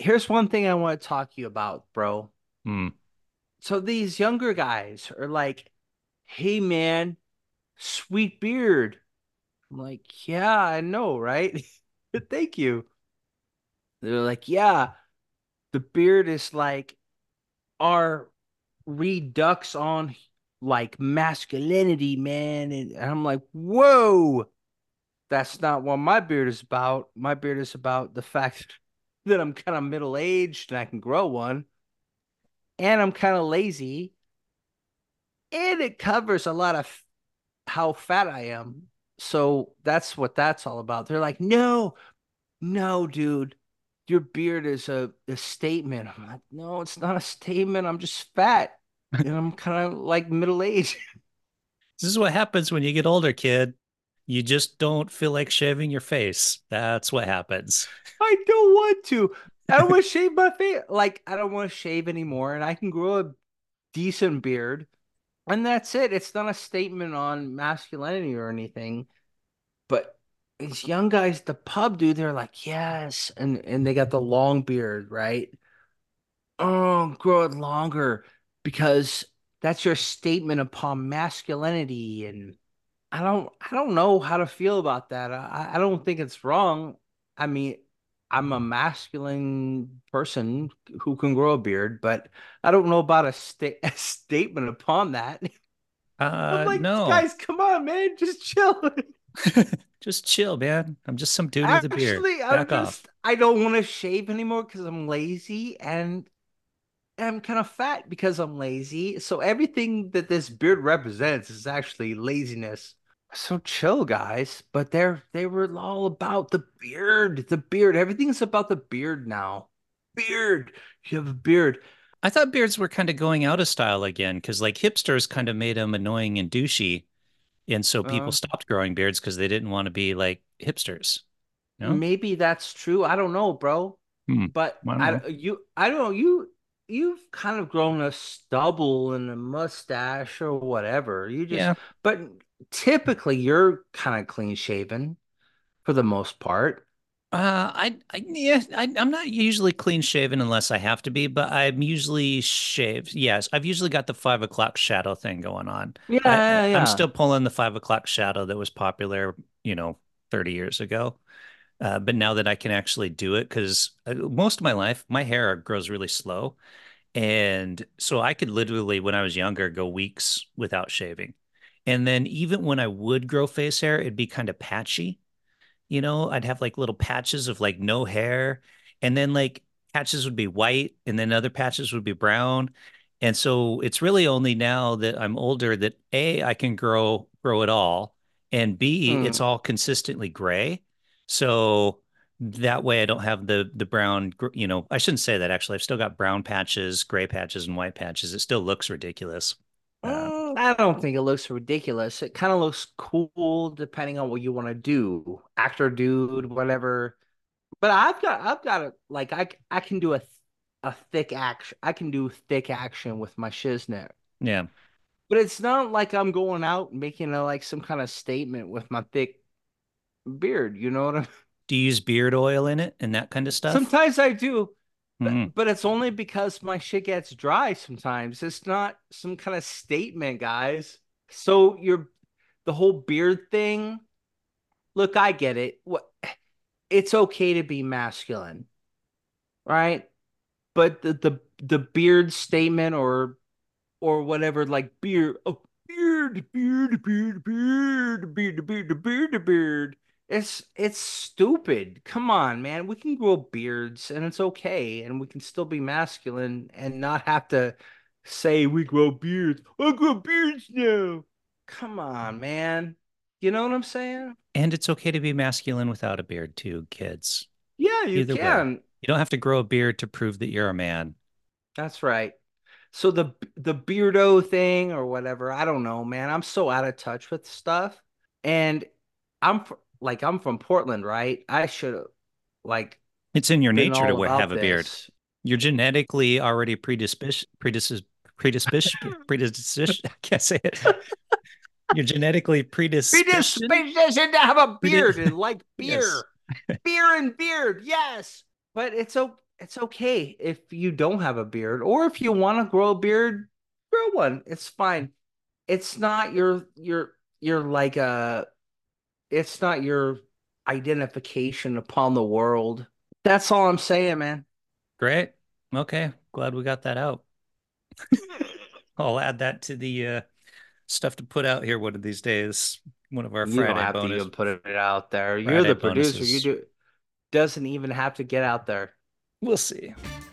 here's one thing I want to talk to you about, bro. Hmm. So these younger guys are like, "Hey man, sweet beard." I'm like, "Yeah, I know, right?" Thank you. They're like, "Yeah, the beard is like our redux on like masculinity, man." And I'm like, "Whoa, that's not what my beard is about. My beard is about the fact that I'm kind of middle aged and I can grow one, and I'm kind of lazy, and it covers a lot of how fat I am. So that's what that's all about." They're like, "No, no, dude, your beard is a statement." I'm like, "No, it's not a statement. I'm just fat and I'm kind of like middle aged." This is what happens when you get older, kid. You just don't feel like shaving your face. That's what happens. I don't want to. I don't want to shave my face. Like, I don't want to shave anymore, and I can grow a decent beard, and that's it. It's not a statement on masculinity or anything. But these young guys, the pub, dude, they're like, yes, and they got the long beard, right? Oh, grow it longer because that's your statement upon masculinity. And I don't know how to feel about that. I don't think it's wrong. I mean, I'm a masculine person who can grow a beard, but I don't know about a statement upon that. I'm like, No. guys, come on, man, just chill. Just chill, man. I'm just some dude with a beard. Actually, Back off. I don't want to shave anymore because I'm lazy and I'm kind of fat because I'm lazy. So everything that this beard represents is actually laziness. So chill, guys. But they were all about the beard. The beard. Everything's about the beard now. Beard. You have a beard. I thought beards were kind of going out of style again because like hipsters kind of made them annoying and douchey. And so people Uh, stopped growing beards because they didn't want to be like hipsters. No? Maybe that's true. I don't know, bro. Hmm. But I don't know. I don't know, you've kind of grown a stubble and a mustache or whatever. Yeah. But typically you're kind of clean shaven for the most part. Yeah, I'm not usually clean shaven unless I have to be, but I'm usually shaved. Yes, I've usually got the 5 o'clock shadow thing going on. Yeah, I yeah, I'm yeah. still pulling the 5 o'clock shadow that was popular, 30 years ago. But now that I can actually do it, because most of my life, my hair grows really slow. And so I could literally, when I was younger, go weeks without shaving. And then even when I would grow face hair, it'd be kind of patchy. I'd have like little patches of like no hair, and then like patches would be white, and then other patches would be brown. And so it's really only now that I'm older that A, I can grow it all, and B, it's Hmm. all consistently gray. So that way I don't have the brown, I shouldn't say that actually. I've still got brown patches, gray patches, and white patches. It still looks ridiculous. Uh, I don't think it looks ridiculous. It kind of looks cool depending on what you want to do. Actor dude, whatever. But I've got a like I can do a thick action. I can do thick action with my shiznit. yeah. But it's not like I'm going out and making like some kind of statement with my thick beard, you know what I'm Do you use beard oil in it and that kind of stuff? Sometimes I do, Mm. but it's only because my shit gets dry sometimes. It's not some kind of statement, guys. So you're the whole beard thing. Look, I get it. What It's okay to be masculine, right? But the beard statement or whatever, like beard, oh, beard. It's stupid. Come on, man. We can grow beards and it's okay, and we can still be masculine and not have to say we grow beards. I grow beards now. Come on, man. You know what I'm saying? And it's okay to be masculine without a beard too, kids. Yeah, you Either way. can. You don't have to grow a beard to prove that you're a man. That's right. So the beardo thing or whatever, I don't know, man. I'm so out of touch with stuff. And I'm from Portland, right? I should have like It's in your been nature all to have about a beard. this. You're genetically already predisposed, I can't say it. You're genetically predisposed. Predisposition to have a beard Predis and like yes. beer. Beer and beard, yes. But it's okay if you don't have a beard, or if you want to grow a beard, grow one. It's fine. It's not your like it's not your identification upon the world. That's all I'm saying, man. Great. Okay. Glad we got that out. I'll add that to the stuff to put out here one of these days. One of our You don't Friday have to bonus even put it out there. You're Friday the producer. You bonuses. do doesn't even have to get out there. We'll see.